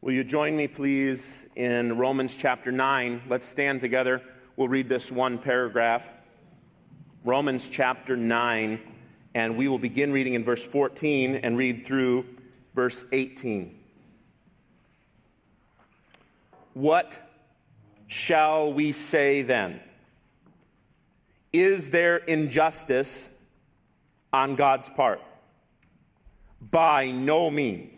Will you join me, please, in Romans chapter 9? Let's stand together. We'll read this one paragraph. Romans chapter 9, and we will begin reading in verse 14 and read through verse 18. What shall we say then? Is there injustice on God's part? By no means.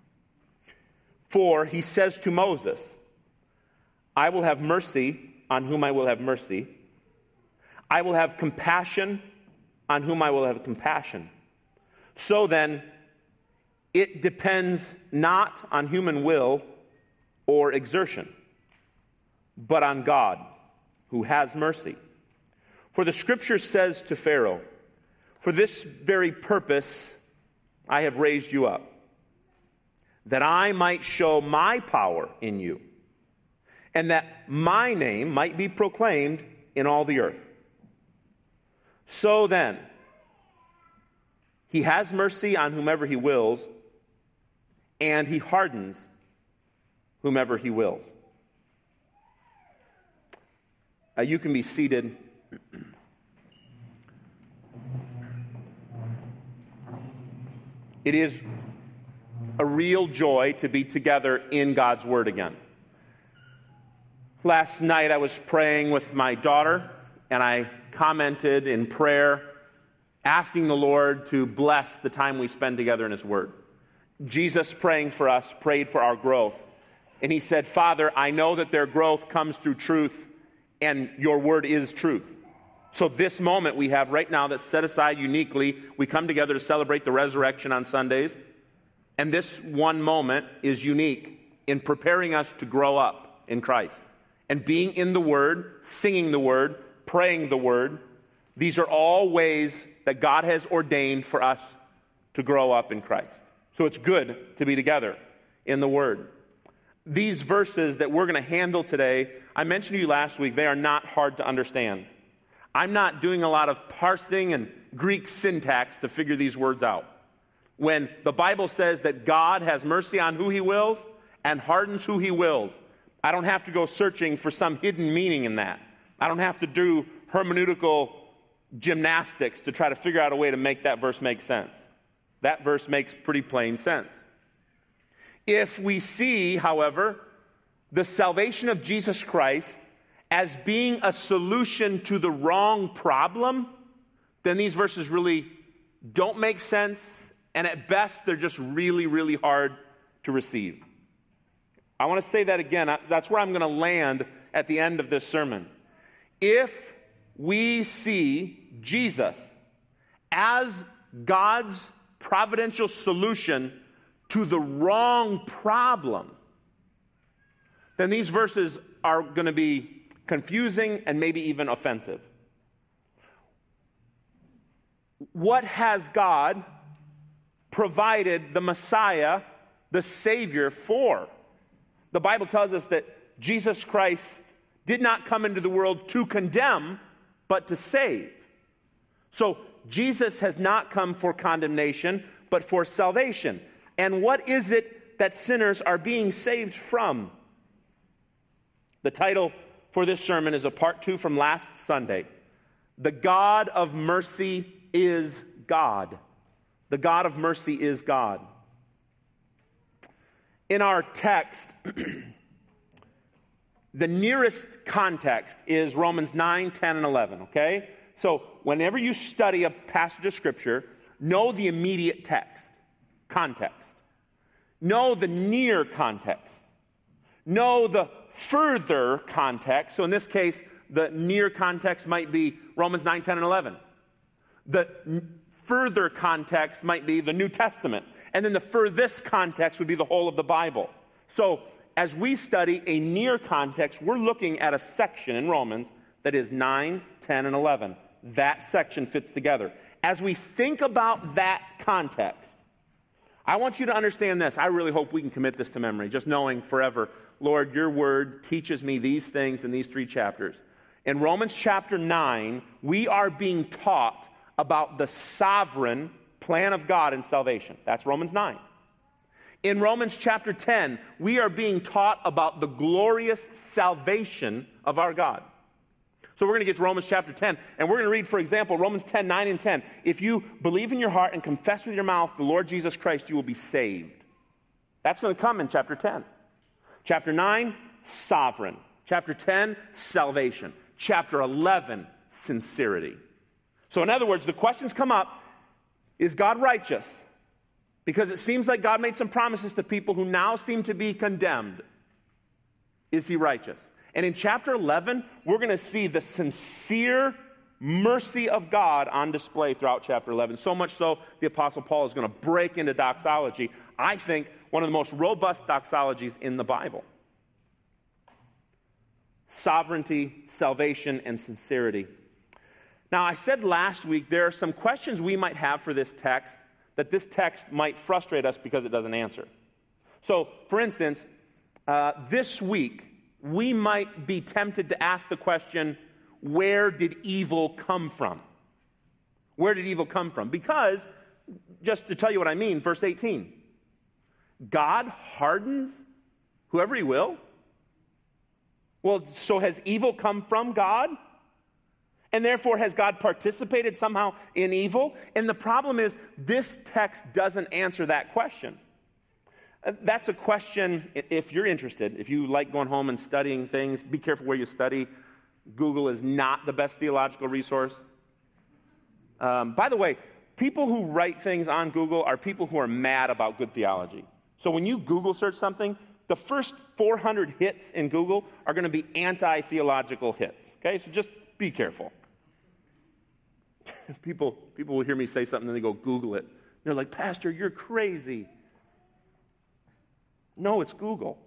For he says to Moses, I will have mercy on whom I will have mercy. I will have compassion on whom I will have compassion. So then, it depends not on human will or exertion, but on God, who has mercy. For the Scripture says to Pharaoh, for this very purpose I have raised you up, that I might show my power in you, and that my name might be proclaimed in all the earth. So then, he has mercy on whomever he wills, and he hardens whomever he wills. You can be seated. It is a real joy to be together in God's Word again. Last night I was praying with my daughter, and I commented in prayer, asking the Lord to bless the time we spend together in His Word. Jesus, praying for us, prayed for our growth. And he said, Father, I know that their growth comes through truth, and your Word is truth. So this moment we have right now that's set aside uniquely, we come together to celebrate the resurrection on Sundays. And this one moment is unique in preparing us to grow up in Christ. And being in the Word, singing the Word, praying the Word, these are all ways that God has ordained for us to grow up in Christ. So it's good to be together in the Word. These verses that we're going to handle today, I mentioned to you last week, they are not hard to understand. I'm not doing a lot of parsing and Greek syntax to figure these words out. When the Bible says that God has mercy on who he wills and hardens who he wills, I don't have to go searching for some hidden meaning in that. I don't have to do hermeneutical gymnastics to try to figure out a way to make that verse make sense. That verse makes pretty plain sense. If we see, however, the salvation of Jesus Christ as being a solution to the wrong problem, then these verses really don't make sense. And at best, they're just really, really hard to receive. I want to say that again. That's where I'm going to land at the end of this sermon. If we see Jesus as God's providential solution to the wrong problem, then these verses are going to be confusing and maybe even offensive. What has God provided the Messiah, the Savior, for? The Bible tells us that Jesus Christ did not come into the world to condemn, but to save. So Jesus has not come for condemnation, but for salvation. And what is it that sinners are being saved from? The title for this sermon is a part 2 from last Sunday. The God of mercy is God. The God of mercy is God. In our text, the nearest context is Romans 9, 10, and 11, okay? So whenever you study a passage of Scripture, know the immediate text, context. Know the near context. Know the further context. So in this case, the near context might be Romans 9, 10, and 11. The further context might be the New Testament. And then the furthest context would be the whole of the Bible. So as we study a near context, we're looking at a section in Romans that is 9, 10, and 11. That section fits together. As we think about that context, I want you to understand this. I really hope we can commit this to memory, just knowing forever, Lord, your word teaches me these things in these 3 chapters. In Romans chapter 9, we are being taught about the sovereign plan of God in salvation. That's Romans 9. In Romans chapter 10, we are being taught about the glorious salvation of our God. So we're going to get to Romans chapter 10, and we're going to read, for example, Romans 10, 9 and 10. If you believe in your heart and confess with your mouth the Lord Jesus Christ, you will be saved. That's going to come in chapter 10. Chapter 9, sovereign. Chapter 10, salvation. Chapter 11, sincerity. So in other words, the questions come up, is God righteous? Because it seems like God made some promises to people who now seem to be condemned. Is he righteous? And in chapter 11, we're going to see the sincere mercy of God on display throughout chapter 11. So much so, the Apostle Paul is going to break into doxology. I think one of the most robust doxologies in the Bible. Sovereignty, salvation, and sincerity. Now, I said last week there are some questions we might have for this text that this text might frustrate us because it doesn't answer. So, for instance, this week, we might be tempted to ask the question, where did evil come from? Where did evil come from? Because, just to tell you what I mean, verse 18, God hardens whoever he will. Well, so has evil come from God? And therefore, has God participated somehow in evil? And the problem is, this text doesn't answer that question. That's a question, if you're interested, if you like going home and studying things, be careful where you study. Google is not the best theological resource. By the way, people who write things on Google are people who are mad about good theology. So when you Google search something, the first 400 hits in Google are going to be anti-theological hits. Okay, so just be careful. People will hear me say something and they go Google it. They're like, Pastor, you're crazy. No, it's Google.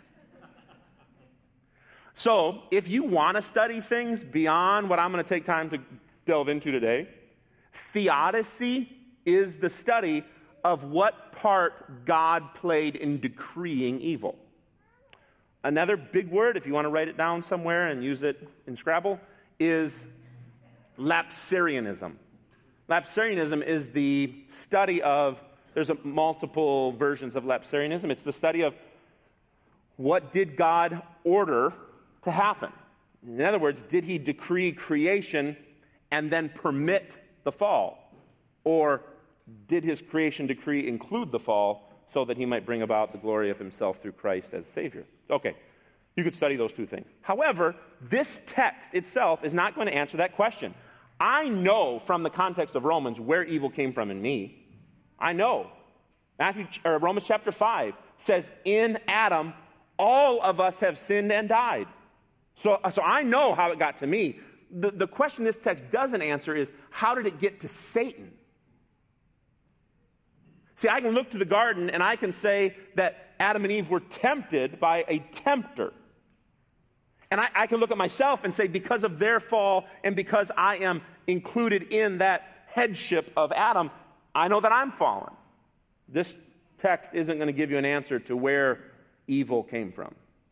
So, if you want to study things beyond what I'm going to take time to delve into today, theodicy is the study of what part God played in decreeing evil. Another big word, if you want to write it down somewhere and use it in Scrabble, is Lapsarianism. Lapsarianism is the study of, there's multiple versions of Lapsarianism. It's the study of what did God order to happen. In other words, did he decree creation and then permit the fall? Or did his creation decree include the fall so that he might bring about the glory of himself through Christ as Savior? Okay, you could study those two things. However, this text itself is not going to answer that question. I know from the context of Romans where evil came from in me. I know. Romans chapter 5 says, in Adam, all of us have sinned and died. So I know how it got to me. The question this text doesn't answer is, how did it get to Satan? See, I can look to the garden and I can say that Adam and Eve were tempted by a tempter. And I can look at myself and say, because of their fall and because I am included in that headship of Adam, I know that I'm fallen. This text isn't going to give you an answer to where evil came from.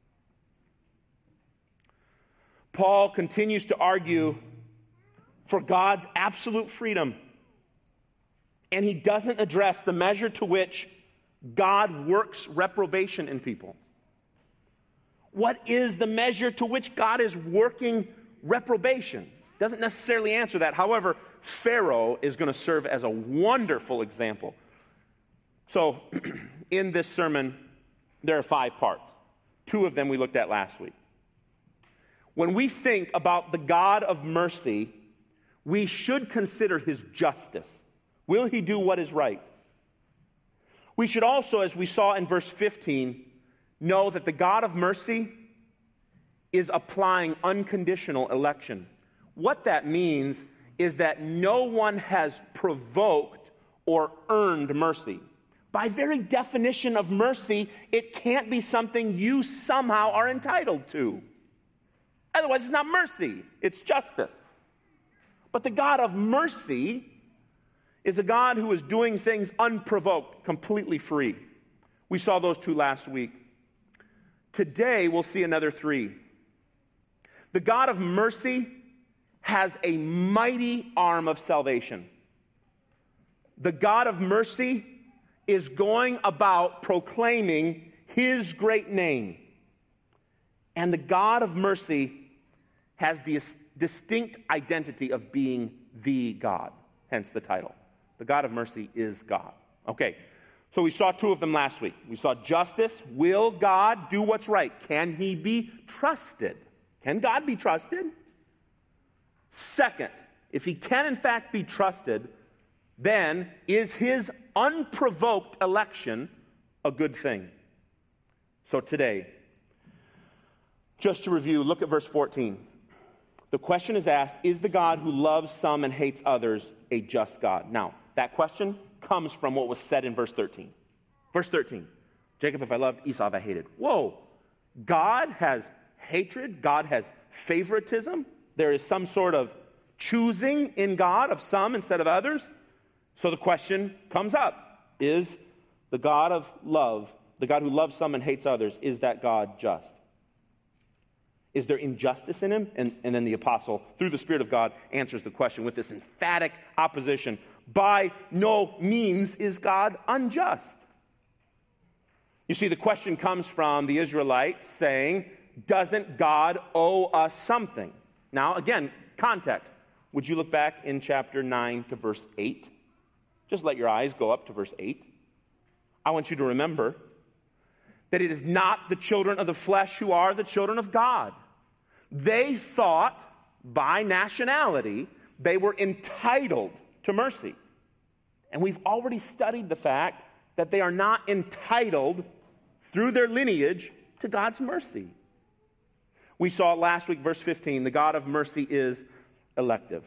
Paul continues to argue for God's absolute freedom. And he doesn't address the measure to which God works reprobation in people. What is the measure to which God is working reprobation? Doesn't necessarily answer that. However, Pharaoh is going to serve as a wonderful example. So, in this sermon, there are 5 parts. 2 of them we looked at last week. When we think about the God of mercy, we should consider his justice. Will he do what is right? We should also, as we saw in verse 15, know that the God of mercy is applying unconditional election. What that means is that no one has provoked or earned mercy. By very definition of mercy, it can't be something you somehow are entitled to. Otherwise, it's not mercy, it's justice. But the God of mercy is a God who is doing things unprovoked, completely free. We saw those 2 last week. Today, we'll see another 3. The God of mercy has a mighty arm of salvation. The God of mercy is going about proclaiming his great name. And the God of mercy has the distinct identity of being the God, hence the title. The God of mercy is God. Okay, so we saw two of them last week. We saw justice. Will God do what's right? Can he be trusted? Can God be trusted? Second, if he can in fact be trusted, then is his unprovoked election a good thing? So today, just to review, look at verse 14. The question is asked, is the God who loves some and hates others a just God? Now, that question comes from what was said in verse 13. Verse 13, Jacob, if I loved, Esau, if I hated. Whoa, God has hatred, God has favoritism. There is some sort of choosing in God of some instead of others. So the question comes up, is the God of love, the God who loves some and hates others, is that God just? Is there injustice in him? And then the apostle, through the Spirit of God, answers the question with this emphatic opposition. By no means is God unjust. You see, the question comes from the Israelites saying, doesn't God owe us something? Now, again, context. Would you look back in chapter 9 to verse 8? Just let your eyes go up to verse 8. I want you to remember that it is not the children of the flesh who are the children of God. They thought, by nationality, they were entitled to mercy. And we've already studied the fact that they are not entitled through their lineage to God's mercy. We saw it last week, verse 15. The God of mercy is elective.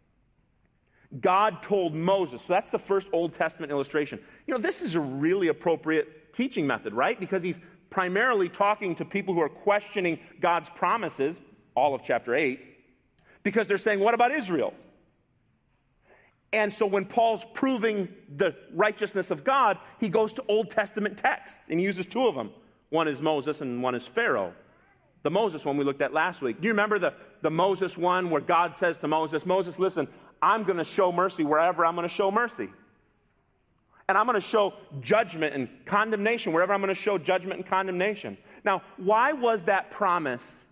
God told Moses, so that's the first Old Testament illustration. You know, this is a really appropriate teaching method, right? Because he's primarily talking to people who are questioning God's promises, all of chapter 8, because they're saying, what about Israel? And so when Paul's proving the righteousness of God, he goes to Old Testament texts, and he uses two of them. One is Moses and one is Pharaoh. The Moses one we looked at last week. Do you remember the Moses one where God says to Moses, Moses, listen, I'm going to show mercy wherever I'm going to show mercy. And I'm going to show judgment and condemnation wherever I'm going to show judgment and condemnation. Now, why was that promise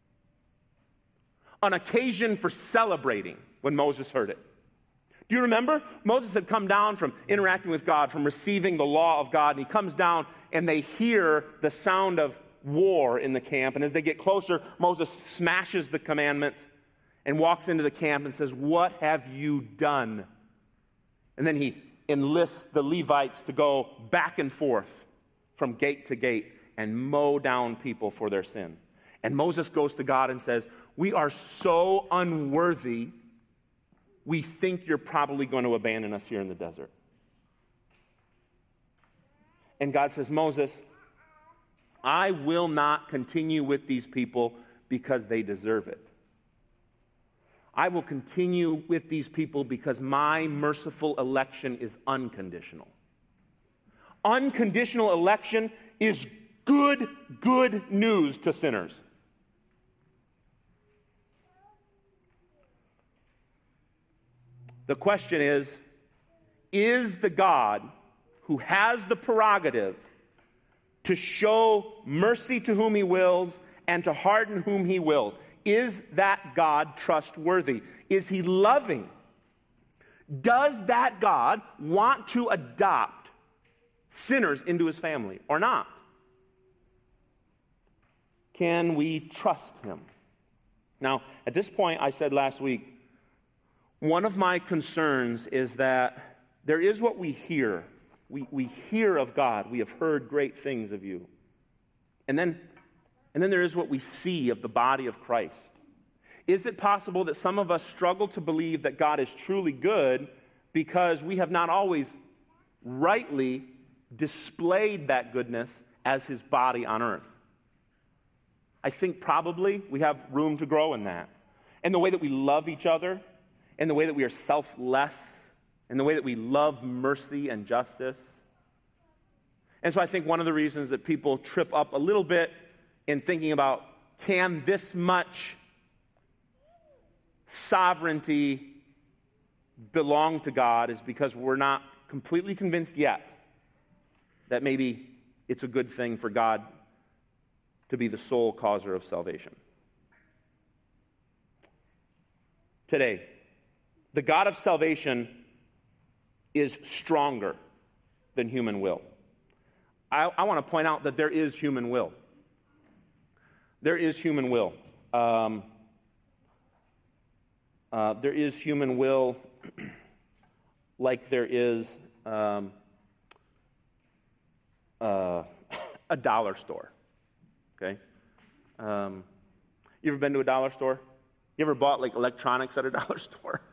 an occasion for celebrating when Moses heard it? Do you remember? Moses had come down from interacting with God, from receiving the law of God, and he comes down and they hear the sound of war in the camp. And as they get closer, Moses smashes the commandments and walks into the camp and says, what have you done? And then he enlists the Levites to go back and forth from gate to gate and mow down people for their sin. And Moses goes to God and says, we are so unworthy, we think you're probably going to abandon us here in the desert. And God says, Moses, I will not continue with these people because they deserve it. I will continue with these people because my merciful election is unconditional. Unconditional election is good news to sinners. The question is the God who has the prerogative to show mercy to whom he wills and to harden whom he wills, is that God trustworthy? Is he loving? Does that God want to adopt sinners into his family or not? Can we trust him? Now, at this point, I said last week, one of my concerns is that there is what we hear. We hear of God. We have heard great things of you. And then there is what we see of the body of Christ. Is it possible that some of us struggle to believe that God is truly good because we have not always rightly displayed that goodness as his body on earth? I think probably we have room to grow in that. And the way that we love each other, and the way that we are selfless, and the way that we love mercy and justice. And so I think one of the reasons that people trip up a little bit in thinking about, can this much sovereignty belong to God, is because we're not completely convinced yet that maybe it's a good thing for God to be the sole causer of salvation. Today, the God of salvation is stronger than human will. I want to point out that there is human will. There is human will. There is human will like there is a dollar store. Okay? You ever been to a dollar store? You ever bought like electronics at a dollar store?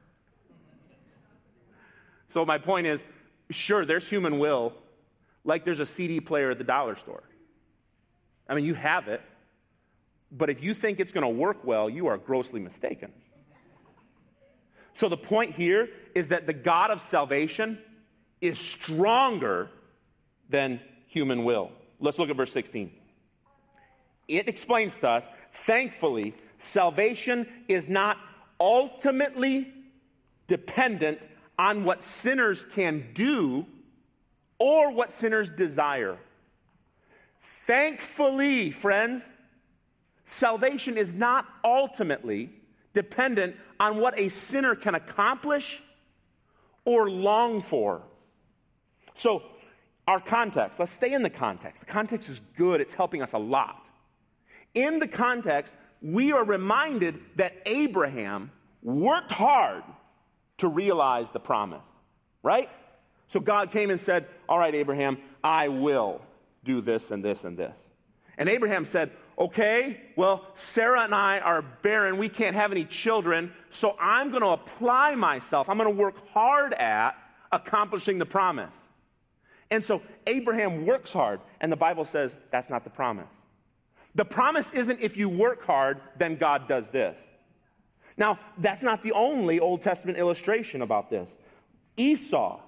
So my point is, sure, there's human will like there's a CD player at the dollar store. I mean, you have it, but if you think it's going to work well, you are grossly mistaken. So the point here is that the God of salvation is stronger than human will. Let's look at verse 16. It explains to us, thankfully, salvation is not ultimately dependent on what sinners can do or what sinners desire. Thankfully, friends, salvation is not ultimately dependent on what a sinner can accomplish or long for. So, our context, let's stay in the context. The context is good, it's helping us a lot. In the context, we are reminded that Abraham worked hard to realize the promise, right? So God came and said, all right, Abraham, I will do this and this and this. And Abraham said, okay, well, Sarah and I are barren. We can't have any children, so I'm going to apply myself. I'm going to work hard at accomplishing the promise. And so Abraham works hard, and the Bible says that's not the promise. The promise isn't if you work hard, then God does this. Now, that's not the only Old Testament illustration about this. Esau,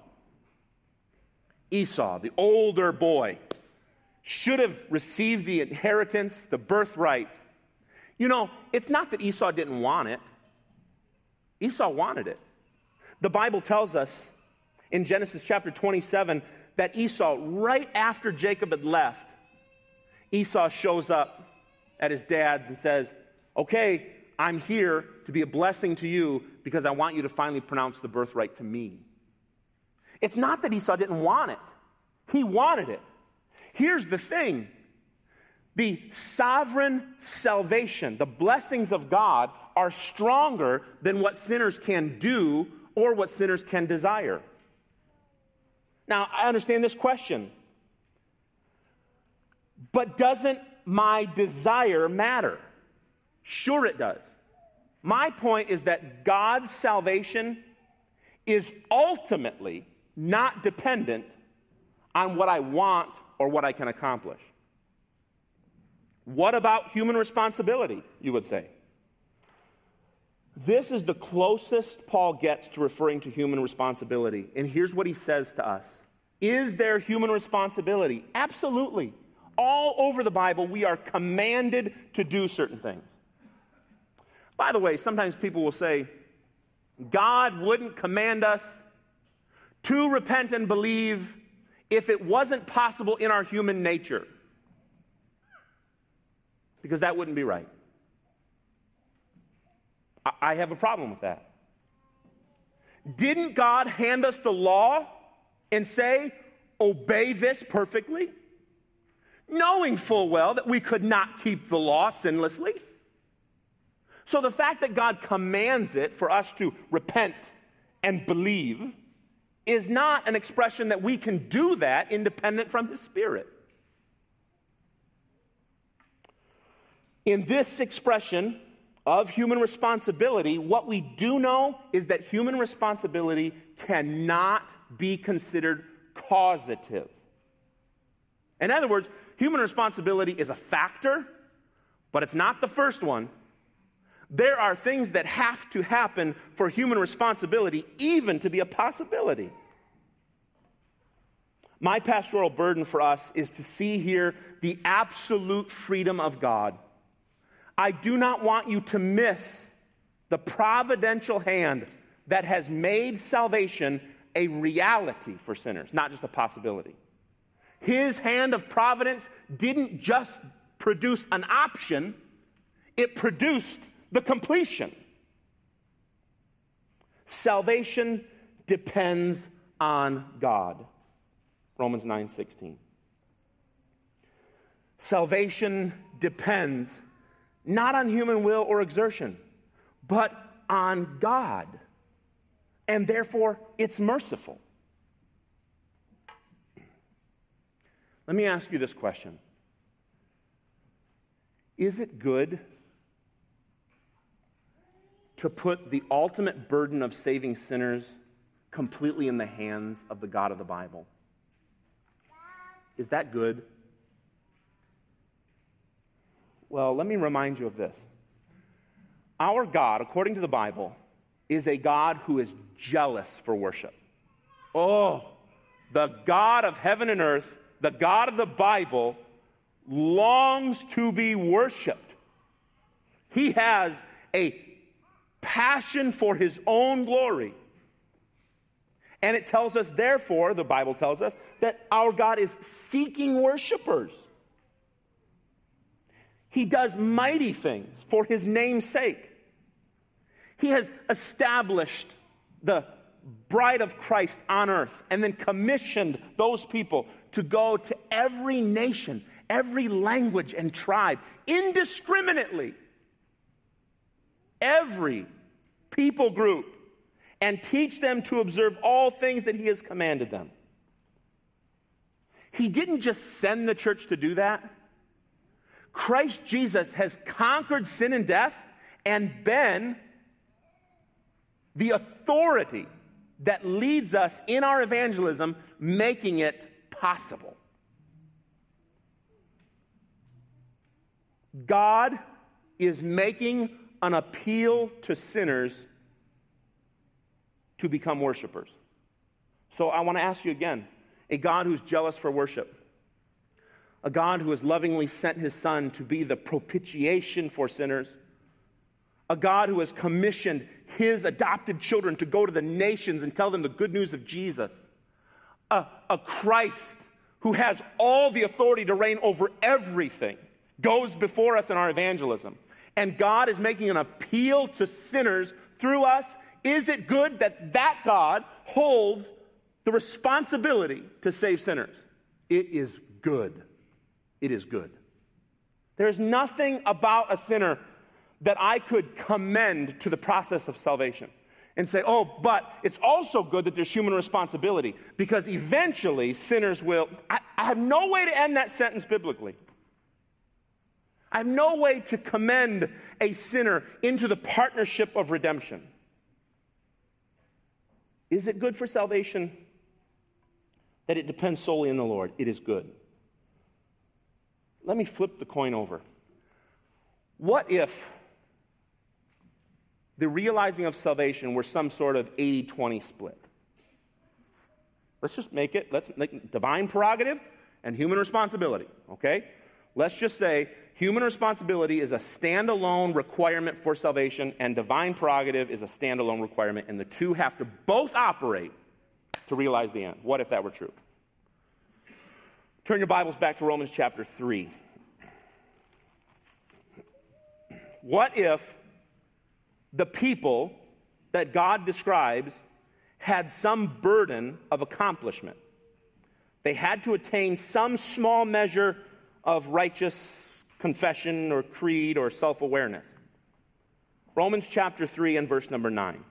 the older boy, should have received the inheritance, the birthright. You know, it's not that Esau didn't want it. Esau wanted it. The Bible tells us in Genesis chapter 27 that Esau, right after Jacob had left, Esau shows up at his dad's and says, okay, I'm here to be a blessing to you because I want you to finally pronounce the birthright to me. It's not that Esau didn't want it. He wanted it. Here's the thing. The sovereign salvation, the blessings of God, are stronger than what sinners can do or what sinners can desire. Now, I understand this question. But doesn't my desire matter? Sure it does. My point is that God's salvation is ultimately not dependent on what I want or what I can accomplish. What about human responsibility, you would say? This is the closest Paul gets to referring to human responsibility. And here's what he says to us. Is there human responsibility? Absolutely. All over the Bible, we are commanded to do certain things. By the way, sometimes people will say, God wouldn't command us to repent and believe if it wasn't possible in our human nature. Because that wouldn't be right. I have a problem with that. Didn't God hand us the law and say, obey this perfectly? Knowing full well that we could not keep the law sinlessly. So the fact that God commands it for us to repent and believe is not an expression that we can do that independent from His Spirit. In this expression of human responsibility, what we do know is that human responsibility cannot be considered causative. In other words, human responsibility is a factor, but it's not the first one. There are things that have to happen for human responsibility even to be a possibility. My pastoral burden for us is to see here the absolute freedom of God. I do not want you to miss the providential hand that has made salvation a reality for sinners, not just a possibility. His hand of providence didn't just produce an option, it produced the completion. Salvation depends on God. Romans 9:16. Salvation depends not on human will or exertion, but on God. And therefore, it's merciful. Let me ask you this question. Is it good to put the ultimate burden of saving sinners completely in the hands of the God of the Bible? Is that good? Well, let me remind you of this. Our God, according to the Bible, is a God who is jealous for worship. Oh, the God of heaven and earth, the God of the Bible, longs to be worshiped. He has a passion for his own glory. And it tells us, therefore, the Bible tells us, that our God is seeking worshipers. He does mighty things for his name's sake. He has established the bride of Christ on earth and then commissioned those people to go to every nation, every language and tribe, indiscriminately, every people group, and teach them to observe all things that he has commanded them. He didn't just send the church to do that. Christ Jesus has conquered sin and death and been the authority that leads us in our evangelism, making it possible. God is making an appeal to sinners to become worshipers. So I want to ask you again, a God who's jealous for worship, a God who has lovingly sent his Son to be the propitiation for sinners, a God who has commissioned his adopted children to go to the nations and tell them the good news of Jesus, a Christ who has all the authority to reign over everything, goes before us in our evangelism. And God is making an appeal to sinners through us. Is it good that that God holds the responsibility to save sinners? It is good. It is good. There's nothing about a sinner that I could commend to the process of salvation and say, oh, but it's also good that there's human responsibility, because eventually sinners will. I have no way to end that sentence biblically. I have no way to commend a sinner into the partnership of redemption. Is it good for salvation that it depends solely on the Lord? It is good. Let me flip the coin over. What if the realizing of salvation were some sort of 80-20 split? Let's just make it, let's make divine prerogative and human responsibility, okay? Let's just say human responsibility is a standalone requirement for salvation and divine prerogative is a standalone requirement, and the two have to both operate to realize the end. What if that were true? Turn your Bibles back to Romans chapter 3. What if the people that God describes had some burden of accomplishment? They had to attain some small measure of righteous confession or creed or self-awareness. Romans chapter 3 and verse number 9.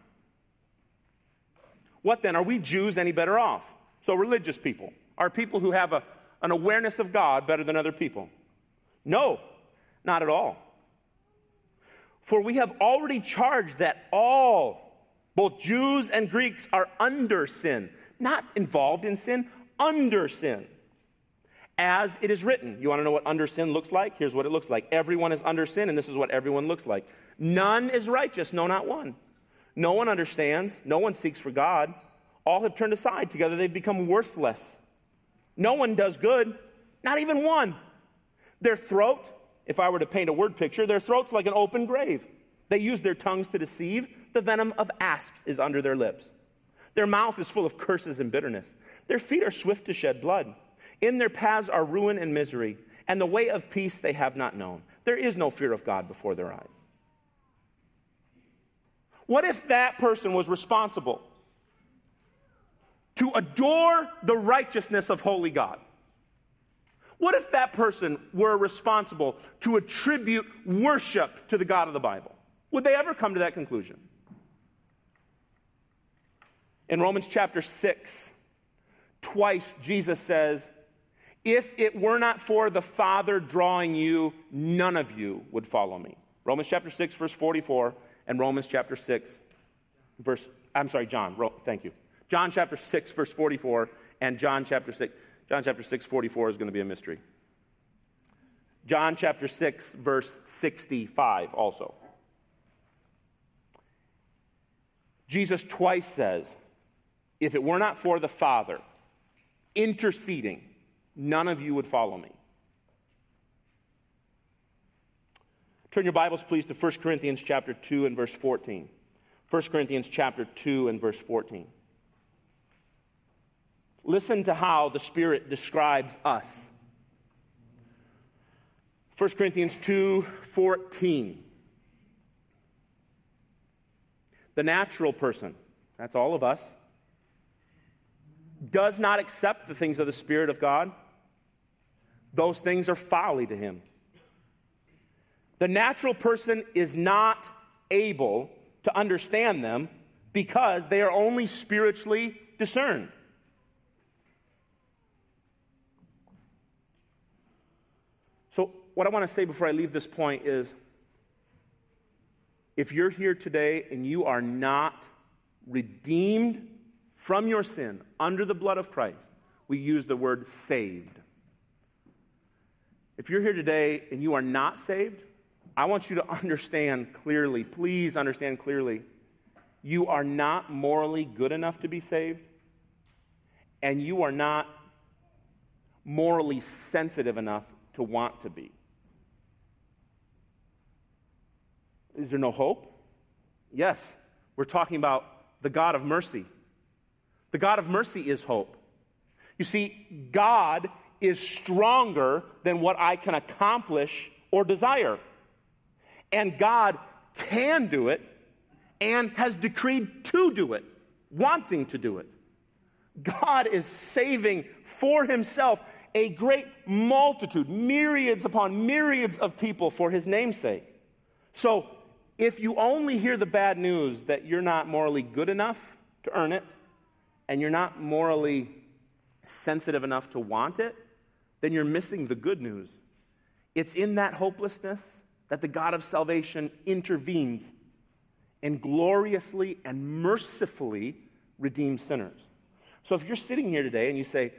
What then? Are we Jews any better off? So religious people are people who have an awareness of God better than other people? No, not at all. For we have already charged that all, both Jews and Greeks, are under sin. Not involved in sin, under sin. As it is written. You want to know what under sin looks like? Here's what it looks like. Everyone is under sin, and this is what everyone looks like. None is righteous, no, not one. No one understands. No one seeks for God. All have turned aside. Together they've become worthless. No one does good, not even one. Their throat, if I were to paint a word picture, their throat's like an open grave. They use their tongues to deceive. The venom of asps is under their lips. Their mouth is full of curses and bitterness. Their feet are swift to shed blood. In their paths are ruin and misery, and the way of peace they have not known. There is no fear of God before their eyes. What if that person was responsible to adore the righteousness of holy God? What if that person were responsible to attribute worship to the God of the Bible? Would they ever come to that conclusion? In Romans chapter 6, twice Jesus says, if it were not for the Father drawing you, none of you would follow me. Romans chapter 6, verse 44, and Romans chapter 6, thank you. John chapter 6, verse 44, and John chapter 6, 44 is going to be a mystery. John chapter 6, verse 65 also. Jesus twice says, if it were not for the Father interceding, none of you would follow me. Turn your Bibles, please, to 1 Corinthians chapter 2 and verse 14. 1 Corinthians chapter 2 and verse 14. Listen to how the Spirit describes us. 1 Corinthians 2:14. The natural person, that's all of us, does not accept the things of the Spirit of God. Those things are folly to him. The natural person is not able to understand them because they are only spiritually discerned. So what I want to say before I leave this point is, if you're here today and you are not redeemed from your sin under the blood of Christ, we use the word saved. If you're here today and you are not saved, I want you to understand clearly, please understand clearly, you are not morally good enough to be saved, and you are not morally sensitive enough to want to be. Is there no hope? Yes. We're talking about the God of mercy. The God of mercy is hope. You see, God is stronger than what I can accomplish or desire. And God can do it and has decreed to do it, wanting to do it. God is saving for himself a great multitude, myriads upon myriads of people for his name's sake. So if you only hear the bad news that you're not morally good enough to earn it, and you're not morally sensitive enough to want it, then you're missing the good news. It's in that hopelessness that the God of salvation intervenes and gloriously and mercifully redeems sinners. So if you're sitting here today and you say,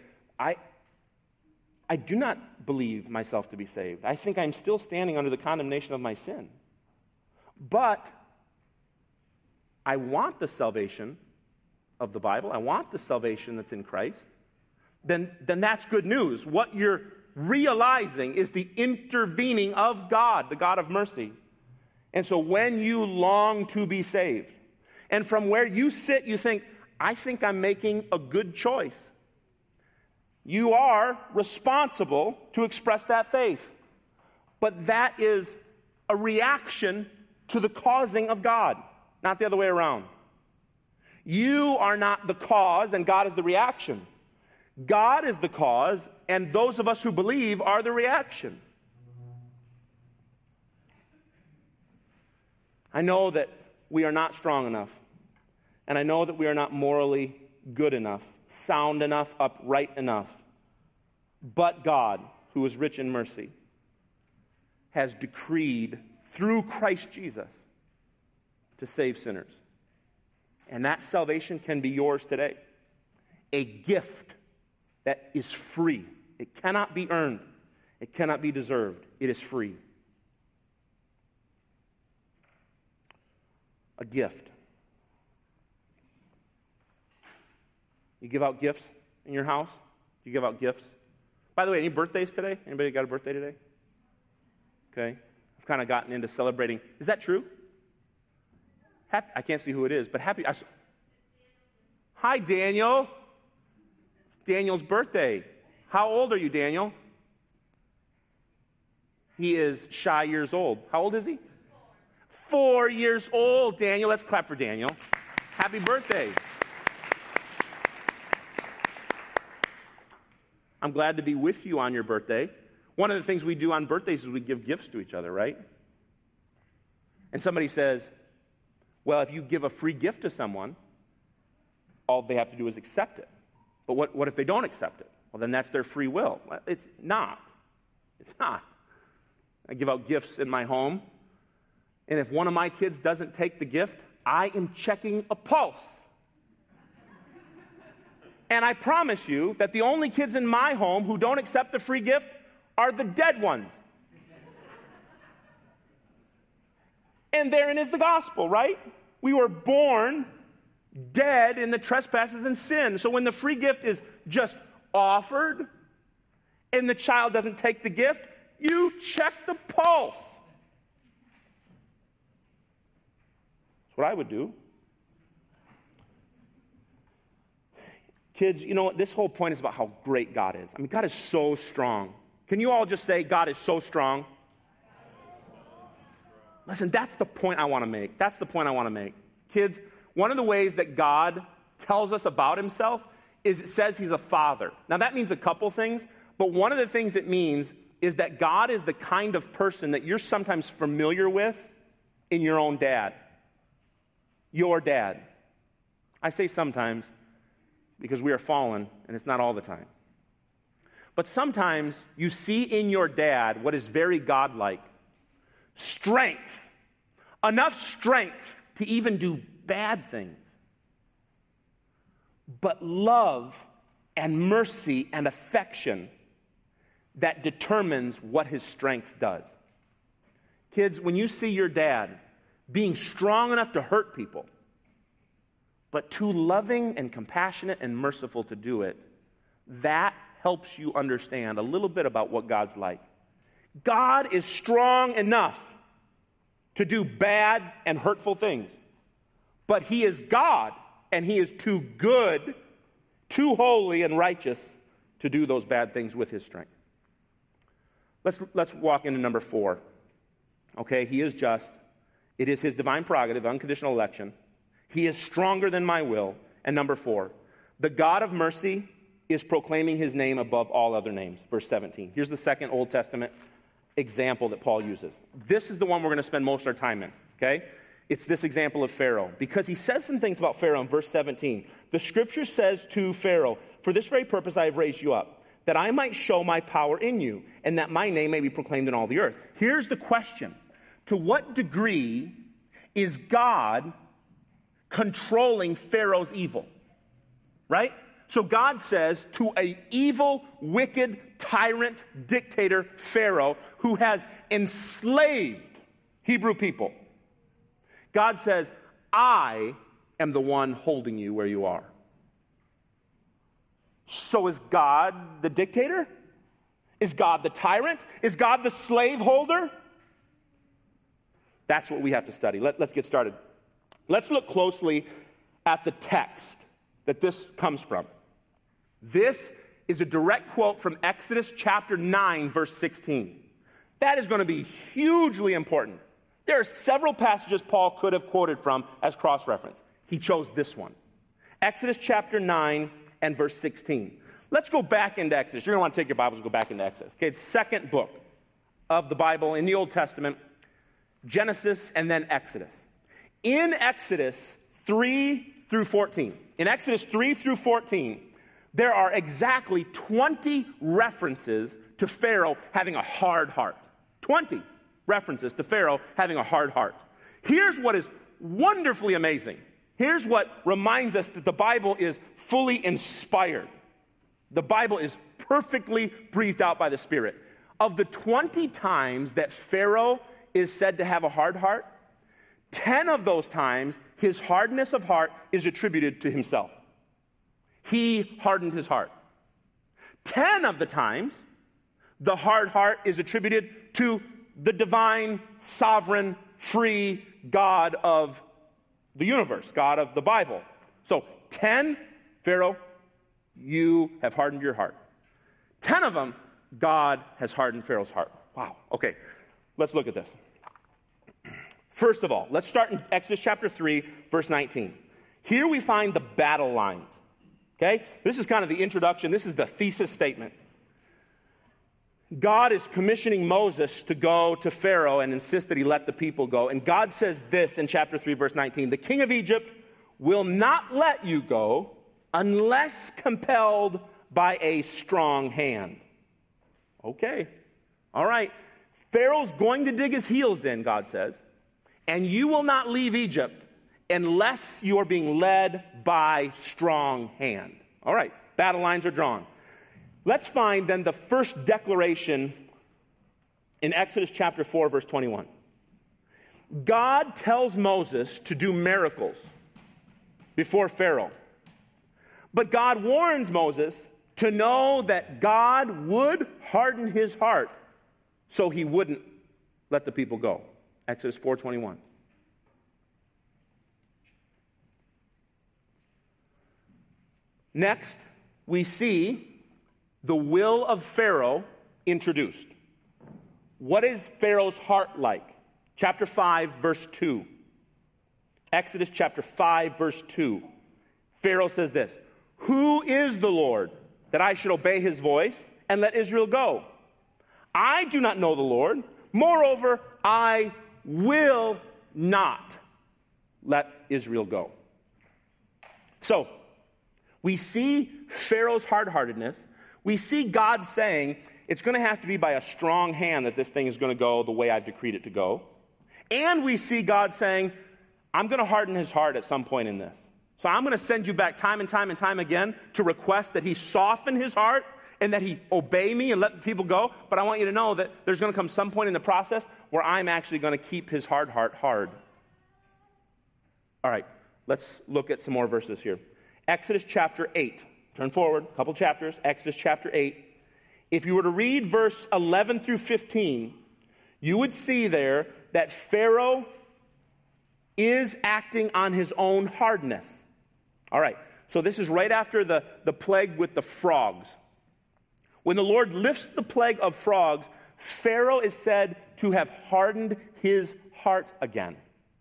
I do not believe myself to be saved. I think I'm still standing under the condemnation of my sin. But I want the salvation of the Bible. I want the salvation that's in Christ. Then that's good news. What you're realizing is the intervening of God, the God of mercy. And so when you long to be saved, and from where you sit, you think, I think I'm making a good choice. You are responsible to express that faith. But that is a reaction to the causing of God, not the other way around. You are not the cause, and God is the reaction. God is the cause, and those of us who believe are the reaction. I know that we are not strong enough, and I know that we are not morally good enough, sound enough, upright enough. But God, who is rich in mercy, has decreed through Christ Jesus to save sinners. And that salvation can be yours today. A gift that is free. It cannot be earned. It cannot be deserved. It is free. A gift. You give out gifts in your house? You give out gifts? By the way, any birthdays today? Anybody got a birthday today? Okay. I've kind of gotten into celebrating. Is that true? I can't see who it is, but happy. Hi, Daniel. It's Daniel's birthday. How old are you, Daniel? He is shy years old. How old is he? 4 years old, Daniel. Let's clap for Daniel. Happy birthday. I'm glad to be with you on your birthday. One of the things we do on birthdays is we give gifts to each other, right? And somebody says, well, if you give a free gift to someone, all they have to do is accept it. But what if they don't accept it? Well, then that's their free will. Well, it's not. It's not. I give out gifts in my home, and if one of my kids doesn't take the gift, I am checking a pulse. And I promise you that the only kids in my home who don't accept the free gift are the dead ones. And therein is the gospel, right? We were born dead in the trespasses and sin. So when the free gift is just offered and the child doesn't take the gift, you check the pulse. That's what I would do. Kids, you know what? This whole point is about how great God is. I mean, God is so strong. Can you all just say, God is so strong? Listen, that's the point I want to make. That's the point I want to make. Kids, one of the ways that God tells us about himself is it says he's a father. Now, that means a couple things, but one of the things it means is that God is the kind of person that you're sometimes familiar with in your own dad. Your dad. I say sometimes because we are fallen, and it's not all the time. But sometimes you see in your dad what is very godlike. Strength. Enough strength to even do bad things. But love and mercy and affection that determines what his strength does. Kids, when you see your dad being strong enough to hurt people, but too loving and compassionate and merciful to do it, that helps you understand a little bit about what God's like. God is strong enough to do bad and hurtful things, but he is God, and he is too good, too holy and righteous to do those bad things with his strength. Let's walk into number 4. Okay, he is just. It is his divine prerogative, unconditional election. He is stronger than my will. And number 4, the God of mercy is proclaiming his name above all other names. Verse 17. Here's the second Old Testament example that Paul uses. This is the one we're going to spend most of our time in, okay? It's this example of Pharaoh, because he says some things about Pharaoh in verse 17. The scripture says to Pharaoh, for this very purpose I have raised you up, that I might show my power in you, and that my name may be proclaimed in all the earth. Here's the question. To what degree is God controlling Pharaoh's evil? Right? So God says to an evil, wicked, tyrant, dictator, Pharaoh, who has enslaved Hebrew people, God says, I am the one holding you where you are. So is God the dictator? Is God the tyrant? Is God the slaveholder? That's what we have to study. Let's get started. Let's look closely at the text that this comes from. This is a direct quote from Exodus chapter 9, verse 16. That is going to be hugely important. There are several passages Paul could have quoted from as cross-reference. He chose this one. Exodus chapter 9 and verse 16. Let's go back into Exodus. You're going to want to take your Bibles and go back into Exodus. Okay, it's the second book of the Bible in the Old Testament, Genesis and then Exodus. In Exodus 3 through 14, in Exodus 3 through 14, there are exactly 20 references to Pharaoh having a hard heart. 20 references to Pharaoh having a hard heart. Here's what is wonderfully amazing. Here's what reminds us that the Bible is fully inspired. The Bible is perfectly breathed out by the Spirit. Of the 20 times that Pharaoh is said to have a hard heart, 10 of those times, his hardness of heart is attributed to himself. He hardened his heart. 10 of the times, the hard heart is attributed to the divine, sovereign, free God of the universe, God of the Bible. So 10, Pharaoh, you have hardened your heart. 10 of them, God has hardened Pharaoh's heart. Wow. Okay, let's look at this. First of all, let's start in Exodus chapter 3, verse 19. Here we find the battle lines. Okay? This is kind of the introduction. This is the thesis statement. God is commissioning Moses to go to Pharaoh and insist that he let the people go. And God says this in chapter 3, verse 19. The king of Egypt will not let you go unless compelled by a strong hand. Okay. All right. Pharaoh's going to dig his heels in, God says. And you will not leave Egypt unless you are being led by strong hand. All right. Battle lines are drawn. Let's find then the first declaration in Exodus chapter 4, verse 21. God tells Moses to do miracles before Pharaoh. But God warns Moses to know that God would harden his heart so he wouldn't let the people go. Exodus 4:21. Next, we see the will of Pharaoh introduced. What is Pharaoh's heart like? Chapter 5, verse 2. Exodus chapter 5, verse 2. Pharaoh says this, "Who is the Lord that I should obey his voice and let Israel go? I do not know the Lord. Moreover, I will not let Israel go." So, we see Pharaoh's hard-heartedness. We see God saying, it's going to have to be by a strong hand that this thing is going to go the way I've decreed it to go. And we see God saying, I'm going to harden his heart at some point in this. So I'm going to send you back time and time and time again to request that he soften his heart and that he obey me and let the people go. But I want you to know that there's going to come some point in the process where I'm actually going to keep his hard heart hard. All right, let's look at some more verses here. Exodus chapter 8. Turn forward a couple chapters. Exodus chapter 8. If you were to read verse 11 through 15, you would see there that Pharaoh is acting on his own hardness. All right, so this is right after the plague with the frogs. When the Lord lifts the plague of frogs, Pharaoh is said to have hardened his heart again.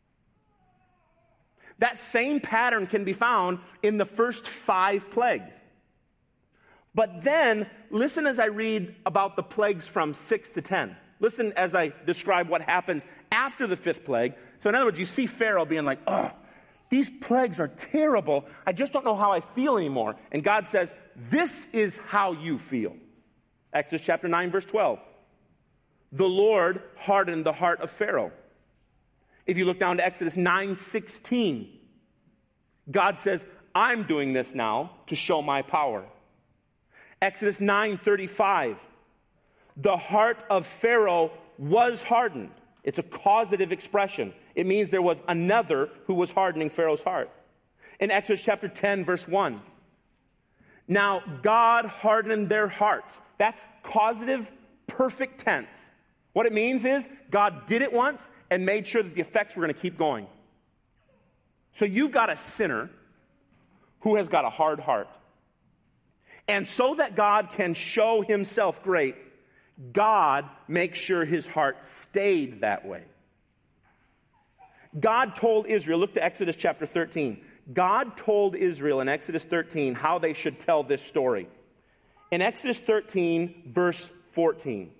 That same pattern can be found in the first 5 plagues. But then, listen as I read about the plagues from 6 to 10. Listen as I describe what happens after the 5th plague. So in other words, you see Pharaoh being like, oh, these plagues are terrible. I just don't know how I feel anymore. And God says, this is how you feel. Exodus chapter 9, verse 12. The Lord hardened the heart of Pharaoh. If you look down to Exodus 9:16, God says, I'm doing this now to show my power. Exodus 9:35, the heart of Pharaoh was hardened. It's a causative expression. It means there was another who was hardening Pharaoh's heart. In Exodus chapter 10, verse 1, now God hardened their hearts. That's causative, perfect tense. What it means is God did it once and made sure that the effects were going to keep going. So you've got a sinner who has got a hard heart. And so that God can show himself great, God makes sure his heart stayed that way. God told Israel, look to Exodus chapter 13. God told Israel in Exodus 13 how they should tell this story. In Exodus 13, verse 14.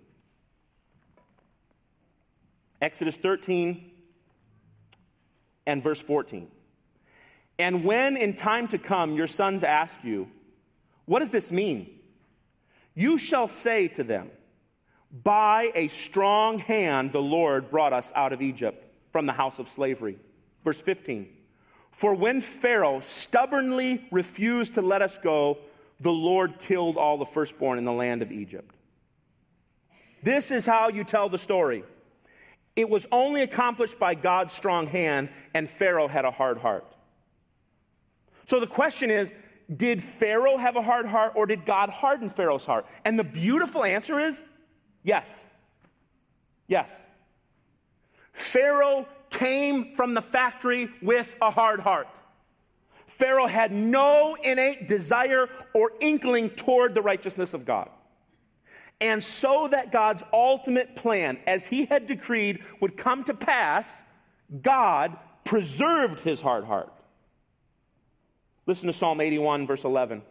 Exodus 13 and verse 14. And when in time to come your sons ask you, what does this mean? You shall say to them, by a strong hand the Lord brought us out of Egypt from the house of slavery. Verse 15. For when Pharaoh stubbornly refused to let us go, the Lord killed all the firstborn in the land of Egypt. This is how you tell the story. It was only accomplished by God's strong hand, and Pharaoh had a hard heart. So the question is, did Pharaoh have a hard heart, or did God harden Pharaoh's heart? And the beautiful answer is, yes. Yes. Pharaoh came from the factory with a hard heart. Pharaoh had no innate desire or inkling toward the righteousness of God. And so that God's ultimate plan, as he had decreed, would come to pass, God preserved his hard heart. Listen to Psalm 81, verse 11.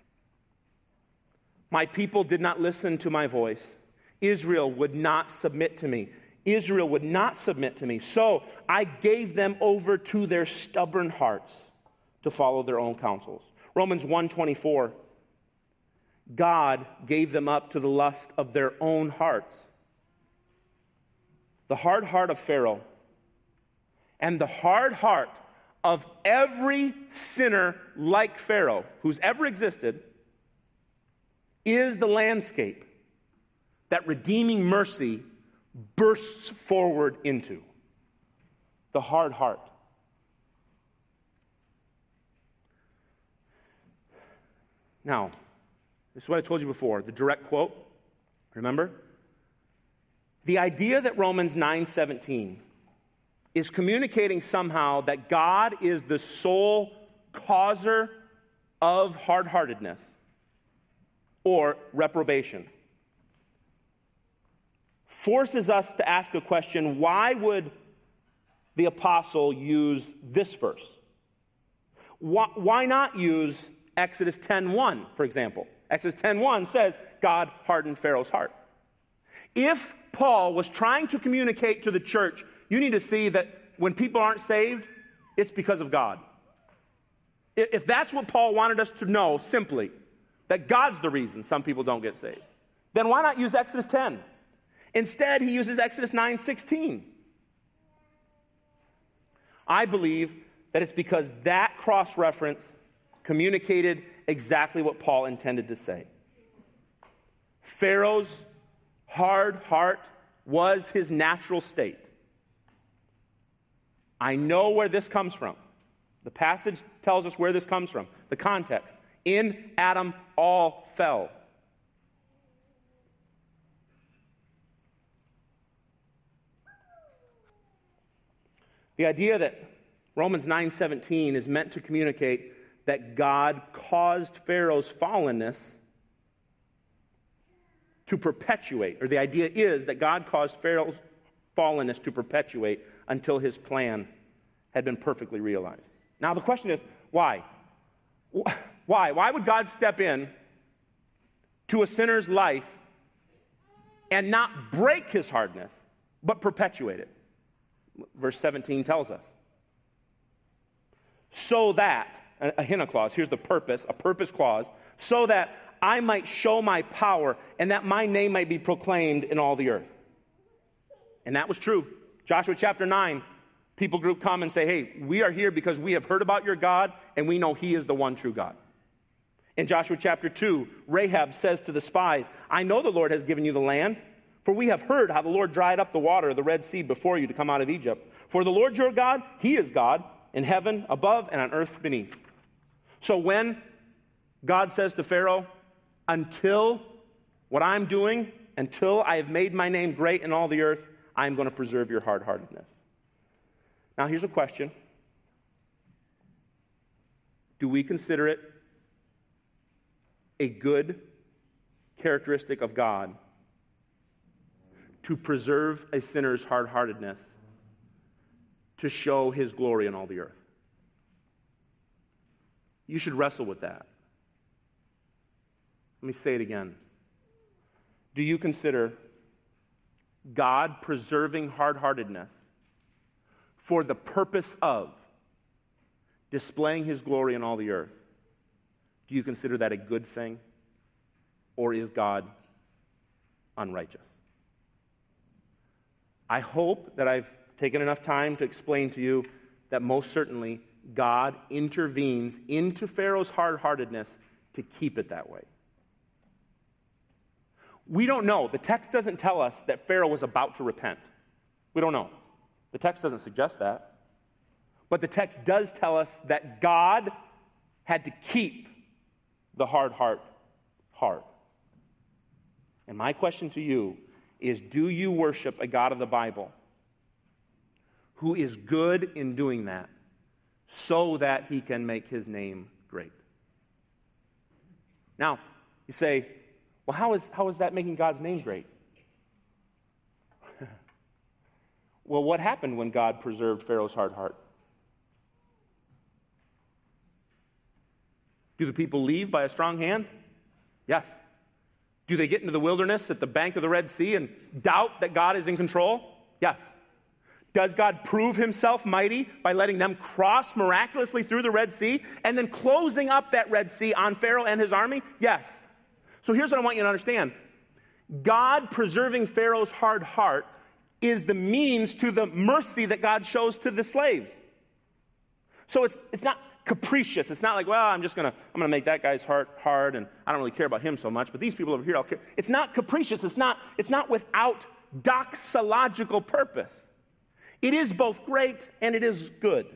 My people did not listen to my voice. Israel would not submit to me. Israel would not submit to me. So I gave them over to their stubborn hearts to follow their own counsels. Romans 1:24. God gave them up to the lust of their own hearts. The hard heart of Pharaoh and the hard heart of every sinner like Pharaoh who's ever existed is the landscape that redeeming mercy bursts forward into. The hard heart. Now, this is what I told you before, the direct quote. Remember? The idea that Romans 9:17 is communicating somehow that God is the sole causer of hard-heartedness or reprobation forces us to ask a question: why would the apostle use this verse? Why not use Exodus 10:1, for example? Exodus 10:1 says, God hardened Pharaoh's heart. If Paul was trying to communicate to the church, you need to see that when people aren't saved, it's because of God. If that's what Paul wanted us to know, simply, that God's the reason some people don't get saved, then why not use Exodus 10? Instead, he uses Exodus 9:16. I believe that it's because that cross-reference communicated exactly what Paul intended to say. Pharaoh's hard heart was his natural state. I know where this comes from. The passage tells us where this comes from. The context. In Adam, all fell. The idea that Romans 9:17 is meant to communicate that God caused Pharaoh's fallenness to perpetuate, or the idea is that God caused Pharaoh's fallenness to perpetuate until his plan had been perfectly realized. Now the question is, why? Why? Why would God step in to a sinner's life and not break his hardness, but perpetuate it? Verse 17 tells us. So that, a hina clause, here's the purpose, a purpose clause, so that I might show my power and that my name might be proclaimed in all the earth. And that was true. Joshua chapter 9, people group come and say, hey, we are here because we have heard about your God and we know he is the one true God. In Joshua chapter 2, Rahab says to the spies, I know the Lord has given you the land, for we have heard how the Lord dried up the water of the Red Sea before you to come out of Egypt. For the Lord your God, he is God in heaven above and on earth beneath. So when God says to Pharaoh, until what I'm doing, until I have made my name great in all the earth, I'm going to preserve your hard-heartedness. Now here's a question. Do we consider it a good characteristic of God to preserve a sinner's hard-heartedness to show his glory in all the earth? You should wrestle with that. Let me say it again. Do you consider God preserving hard-heartedness for the purpose of displaying his glory in all the earth? Do you consider that a good thing? Or is God unrighteous? I hope that I've taken enough time to explain to you that most certainly God intervenes into Pharaoh's hard-heartedness to keep it that way. We don't know. The text doesn't tell us that Pharaoh was about to repent. We don't know. The text doesn't suggest that. But the text does tell us that God had to keep the hard heart hard. And my question to you is, do you worship a God of the Bible who is good in doing that so that he can make his name great? Now, you say, Well, how is that making God's name great? Well, what happened when God preserved Pharaoh's hard heart? Do the people leave by a strong hand? Yes. Do they get into the wilderness at the bank of the Red Sea and doubt that God is in control? Yes. Does God prove himself mighty by letting them cross miraculously through the Red Sea and then closing up that Red Sea on Pharaoh and his army? Yes. So here's what I want you to understand. God preserving Pharaoh's hard heart is the means to the mercy that God shows to the slaves. So it's not capricious. It's not like, well, I'm gonna make that guy's heart hard, and I don't really care about him so much, but these people over here, I'll care. It's not capricious. It's not without doxological purpose. It is both great and it is good.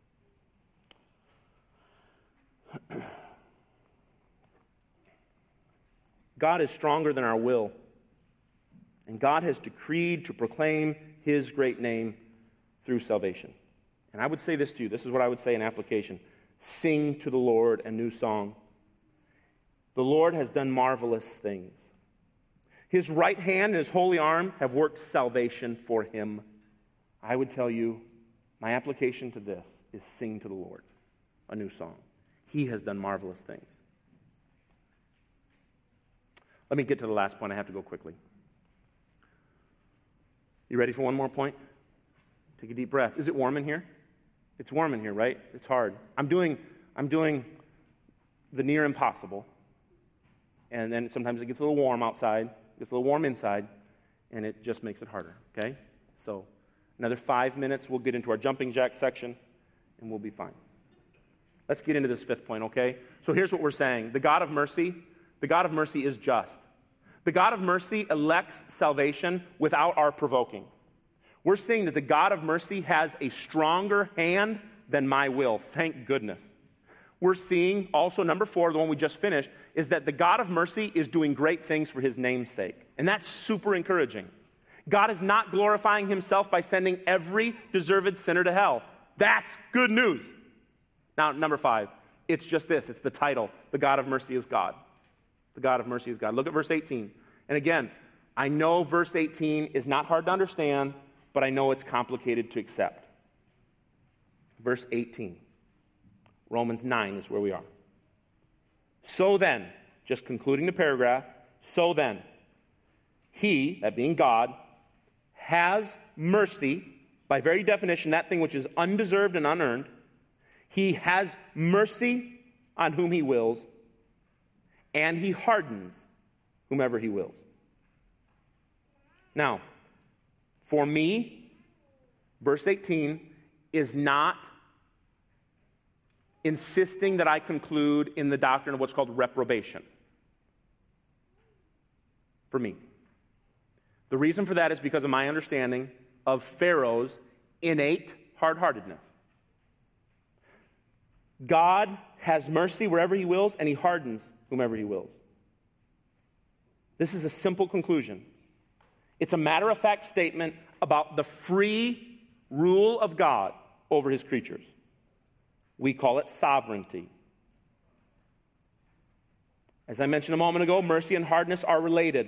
God is stronger than our will, and God has decreed to proclaim his great name through salvation. And I would say this to you. This is what I would say in application. Sing to the Lord a new song. The Lord has done marvelous things. His right hand and his holy arm have worked salvation for him. I would tell you, my application to this is sing to the Lord a new song. He has done marvelous things. Let me get to the last point. I have to go quickly. You ready for one more point? Take a deep breath. Is it warm in here? It's warm in here, right? It's hard. I'm doing the near impossible. And then sometimes it gets a little warm outside, gets a little warm inside, and it just makes it harder, okay? So another 5 minutes, we'll get into our jumping jack section, and we'll be fine. Let's get into this fifth point, okay? So here's what we're saying. The God of mercy is just. The God of mercy elects salvation without our provoking. We're seeing that the God of mercy has a stronger hand than my will. Thank goodness. We're seeing also, number 4, the one we just finished, is that the God of mercy is doing great things for his name's sake. And that's super encouraging. God is not glorifying himself by sending every deserved sinner to hell. That's good news. Now, number 5, it's just this. It's the title. The God of mercy is God. The God of mercy is God. Look at verse 18. And again, I know verse 18 is not hard to understand, but I know it's complicated to accept. Verse 18. Romans 9 is where we are. So then, just concluding the paragraph, so then, he, that being God, has mercy, by very definition, that thing which is undeserved and unearned. He has mercy on whom he wills, and he hardens whomever he wills. Now, for me, verse 18 is not insisting that I conclude in the doctrine of what's called reprobation. For me. The reason for that is because of my understanding of Pharaoh's innate hard-heartedness. God has mercy wherever he wills, and he hardens whomever he wills. This is a simple conclusion. It's a matter-of-fact statement about the free rule of God over his creatures. We call it sovereignty. As I mentioned a moment ago, mercy and hardness are related.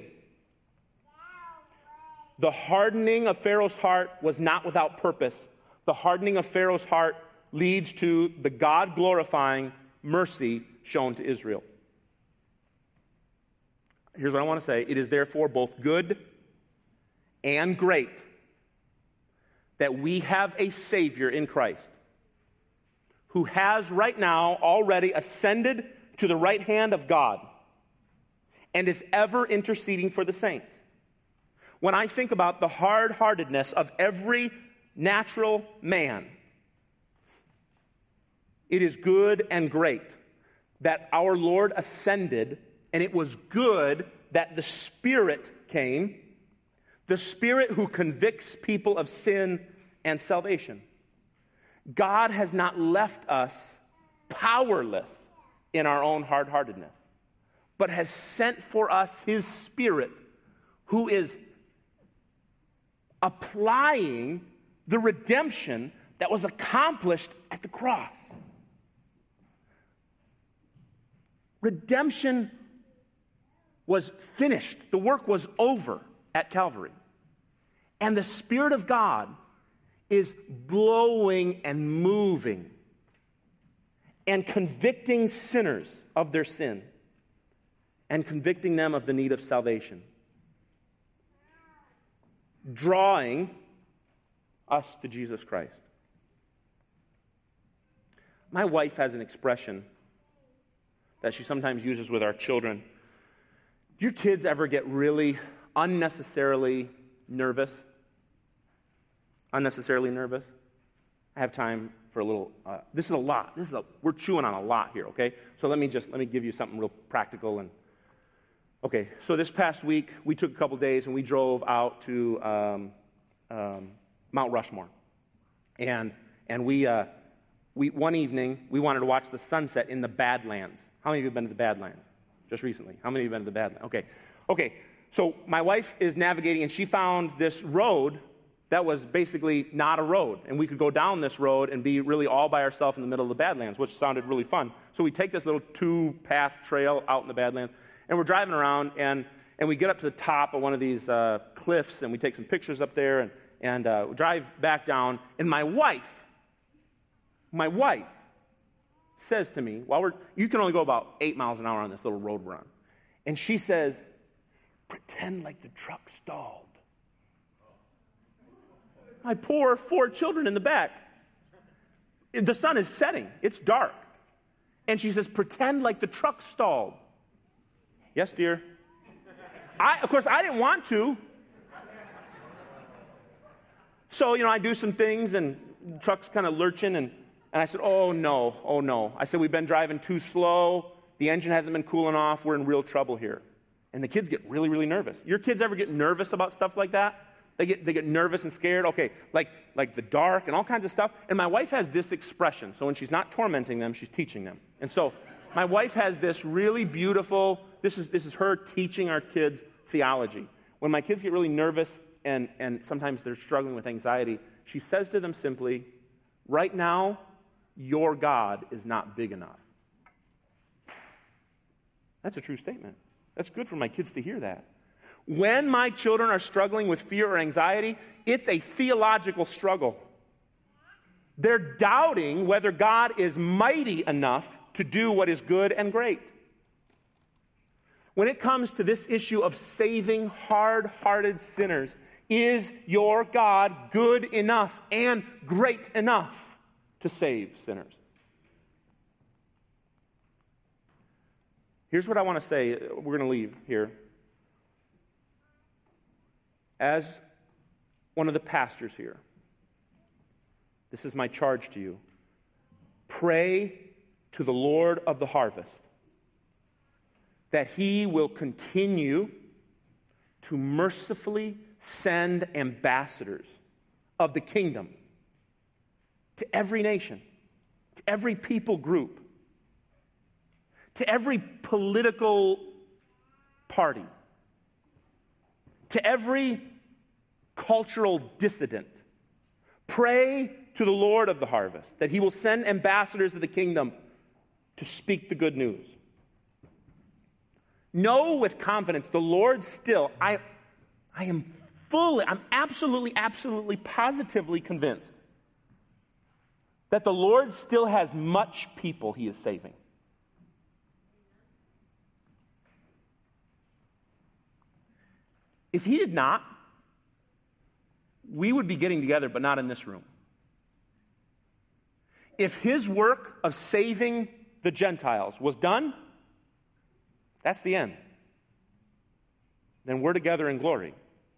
The hardening of Pharaoh's heart was not without purpose. The hardening of Pharaoh's heart leads to the God-glorifying mercy shown to Israel. Here's what I want to say. It is therefore both good and great that we have a Savior in Christ who has right now already ascended to the right hand of God and is ever interceding for the saints. When I think about the hard-heartedness of every natural man, it is good and great that our Lord ascended, and it was good that the Spirit came, the Spirit who convicts people of sin and salvation. God has not left us powerless in our own hard-heartedness, but has sent for us his Spirit, who is applying the redemption that was accomplished at the cross. Redemption was finished. The work was over at Calvary. And the Spirit of God is blowing and moving and convicting sinners of their sin and convicting them of the need of salvation, drawing us to Jesus Christ. My wife has an expression that she sometimes uses with our children. Do your kids ever get really unnecessarily nervous? Unnecessarily nervous? I have time for a little, this is a lot. We're chewing on a lot here, okay? So let me give you something real practical. Okay, so this past week, we took a couple days and we drove out to Mount Rushmore. And we one evening, we wanted to watch the sunset in the Badlands. How many of you have been to the Badlands? Just recently. How many of you have been to the Badlands? Okay, so my wife is navigating, and she found this road that was basically not a road. And we could go down this road and be really all by ourselves in the middle of the Badlands, which sounded really fun. So we take this little 2-path trail out in the Badlands, and we're driving around, and we get up to the top of one of these cliffs, and we take some pictures up there, and we drive back down, and my wife says to me, you can only go about 8 miles an hour on this little road we're on. And she says, pretend like the truck stalled. My poor 4 children in the back. The sun is setting. It's dark. And she says, pretend like the truck stalled. Yes, dear. Of course, I didn't want to. So, I do some things, and the truck's kind of lurching, and I said, oh, no. I said, we've been driving too slow. The engine hasn't been cooling off. We're in real trouble here. And the kids get really, really nervous. Your kids ever get nervous about stuff like that? They get nervous and scared. Okay, like the dark and all kinds of stuff. And my wife has this expression. So when she's not tormenting them, she's teaching them. And so my wife has this really beautiful, this is her teaching our kids theology. When my kids get really nervous and sometimes they're struggling with anxiety, she says to them simply, right now, your God is not big enough. That's a true statement. That's good for my kids to hear that. When my children are struggling with fear or anxiety, it's a theological struggle. They're doubting whether God is mighty enough to do what is good and great. When it comes to this issue of saving hard-hearted sinners, is your God good enough and great enough to save sinners? Here's what I want to say. We're going to leave here. As one of the pastors here, this is my charge to you. Pray to the Lord of the harvest that He will continue to mercifully send ambassadors of the kingdom to every nation, to every people group, to every political party, to every cultural dissident. Pray to the Lord of the harvest that He will send ambassadors of the kingdom to speak the good news. Know with confidence the Lord still, I'm absolutely, positively convinced that the Lord still has much people He is saving. If He did not, we would be getting together, but not in this room. If His work of saving the Gentiles was done, that's the end. Then we're together in glory.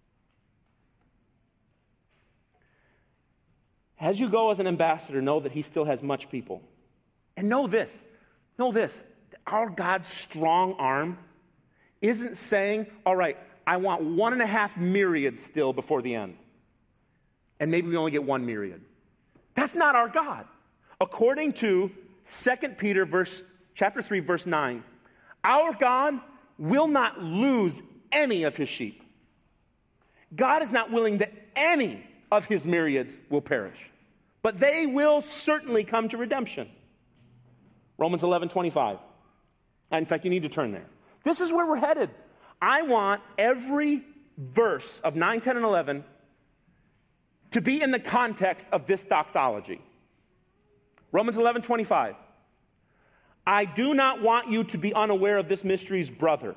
As you go as an ambassador, know that He still has much people. And know this, our God's strong arm isn't saying, all right, I want 1.5 myriad still before the end. And maybe we only get 1 myriad. That's not our God. According to 2 Peter chapter 3, verse 9, our God will not lose any of His sheep. God is not willing that any of His myriads will perish, but they will certainly come to redemption. Romans 11:25. In fact, you need to turn there. This is where we're headed. I want every verse of 9, 10, and 11 to be in the context of this doxology. Romans 11:25. I do not want you to be unaware of this mystery's brother.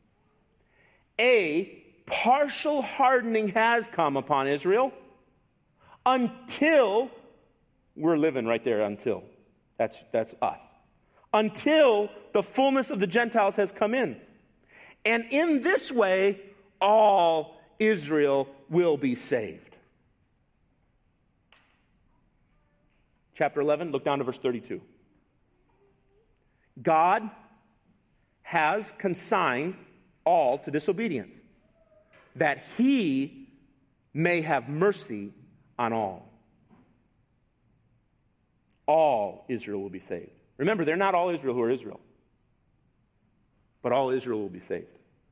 A partial hardening has come upon Israel until, we're living right there, until. That's us. Until the fullness of the Gentiles has come in. And in this way, all Israel will be saved. Chapter 11, look down to verse 32. God has consigned all to disobedience, that he may have mercy on all. All Israel will be saved. Remember, they're not all Israel who are Israel, but all Israel will be saved.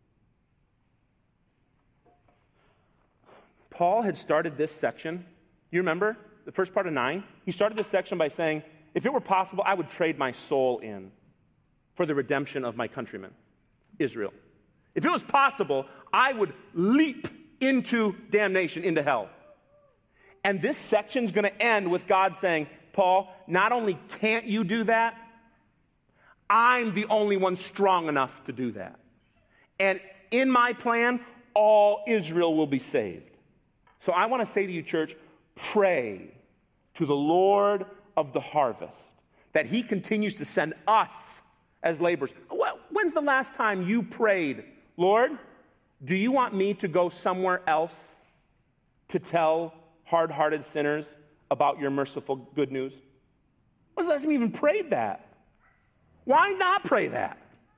Paul had started this section, you remember, the first part of 9? He started this section by saying, if it were possible, I would trade my soul in for the redemption of my countrymen, Israel. If it was possible, I would leap into damnation, into hell. And this section's going to end with God saying, Paul, not only can't you do that, I'm the only one strong enough to do that. And in my plan, all Israel will be saved. So I want to say to you, church, pray to the Lord of the harvest that he continues to send us as laborers. When's the last time you prayed, Lord, do you want me to go somewhere else to tell hard-hearted sinners about your merciful good news? When's the last time you even prayed that? Why not pray that?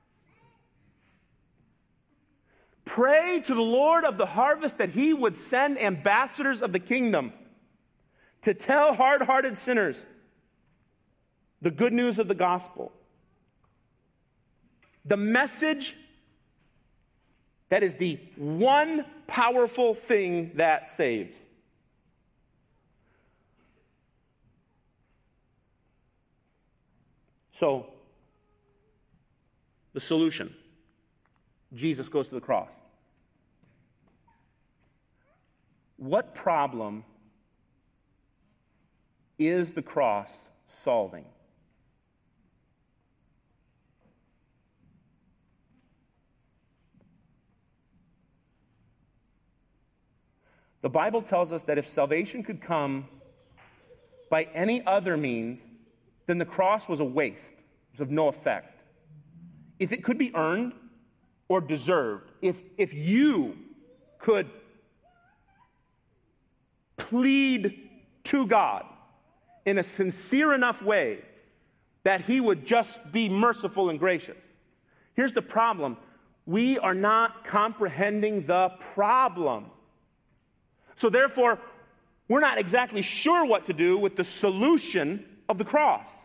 Pray to the Lord of the harvest that he would send ambassadors of the kingdom to tell hard-hearted sinners the good news of the gospel. The message that is the one powerful thing that saves. So, the solution. Jesus goes to the cross. What problem is the cross solving? The Bible tells us that if salvation could come by any other means, then the cross was a waste. It was of no effect. If it could be earned or deserved, if you could plead to God in a sincere enough way that he would just be merciful and gracious. Here's the problem. We are not comprehending the problem. So therefore, we're not exactly sure what to do with the solution of the cross.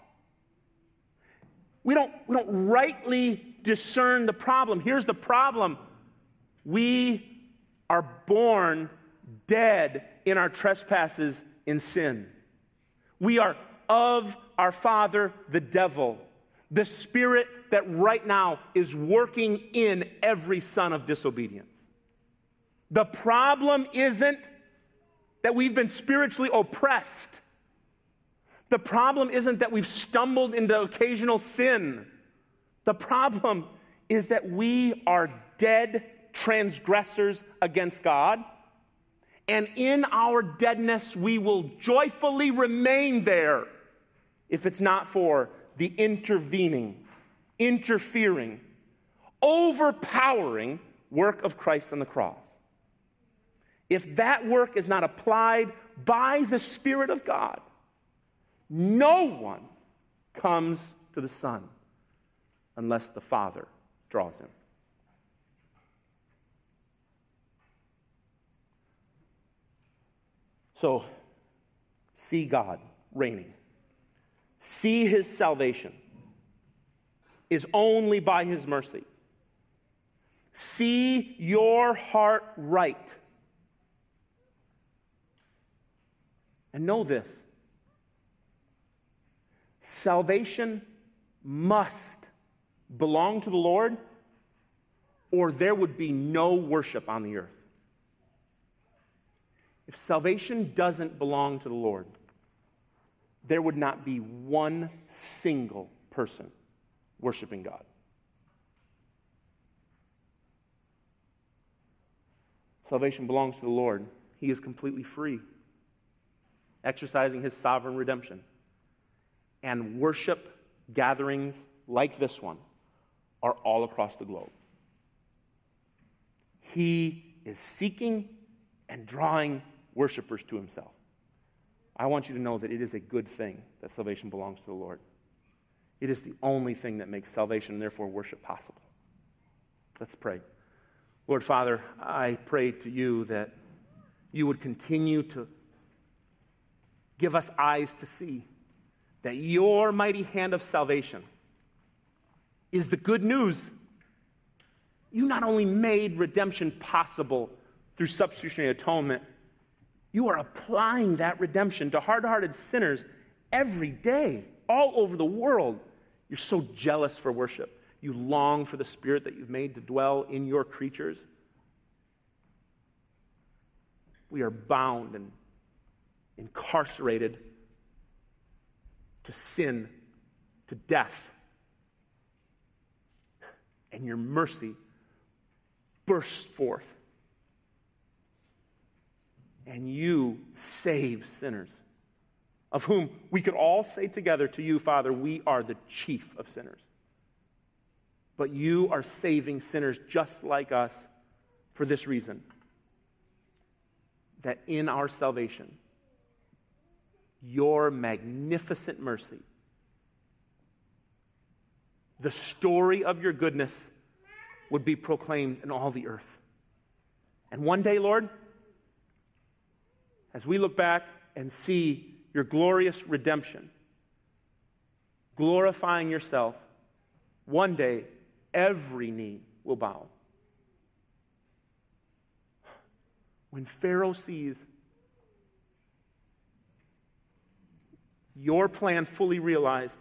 We don't rightly discern the problem. Here's the problem. We are born dead in our trespasses in sin. We are of our father, the devil, the spirit that right now is working in every son of disobedience. The problem isn't that we've been spiritually oppressed. The problem isn't that we've stumbled into occasional sin. The problem is that we are dead transgressors against God. And in our deadness, we will joyfully remain there if it's not for the intervening, interfering, overpowering work of Christ on the cross. If that work is not applied by the Spirit of God, no one comes to the Son unless the Father draws him. So, see God reigning. See his salvation is only by his mercy. See your heart right. And know this. Salvation must belong to the Lord, or there would be no worship on the earth. If salvation doesn't belong to the Lord, there would not be one single person worshiping God. Salvation belongs to the Lord. He is completely free, exercising his sovereign redemption. And worship gatherings like this one are all across the globe. He is seeking and drawing worshipers to himself. I want you to know that it is a good thing that salvation belongs to the Lord. It is the only thing that makes salvation and therefore worship possible. Let's pray. Lord Father, I pray to you that you would continue to give us eyes to see that your mighty hand of salvation is the good news. You not only made redemption possible through substitutionary atonement, you are applying that redemption to hard-hearted sinners every day, all over the world. You're so jealous for worship. You long for the Spirit that you've made to dwell in your creatures. We are bound and incarcerated to sin, to death. And your mercy bursts forth. And you save sinners, of whom we could all say together to you, Father, we are the chief of sinners. But you are saving sinners just like us for this reason, that in our salvation, your magnificent mercy, the story of your goodness would be proclaimed in all the earth. And one day, Lord, as we look back and see your glorious redemption, glorifying yourself, one day every knee will bow. When Pharaoh sees your plan fully realized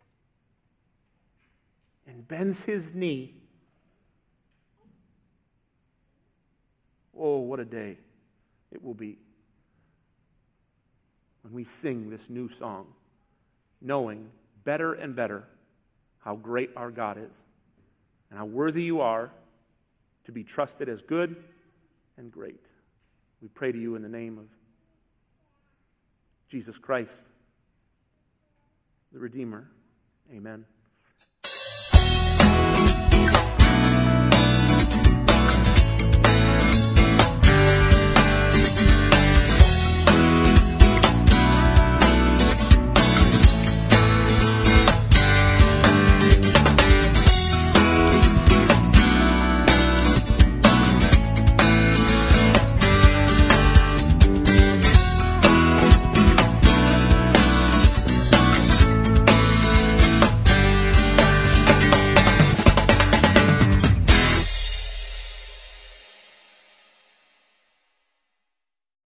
and bends his knee, oh, what a day it will be when we sing this new song, knowing better and better how great our God is and how worthy you are to be trusted as good and great. We pray to you in the name of Jesus Christ, the Redeemer. Amen.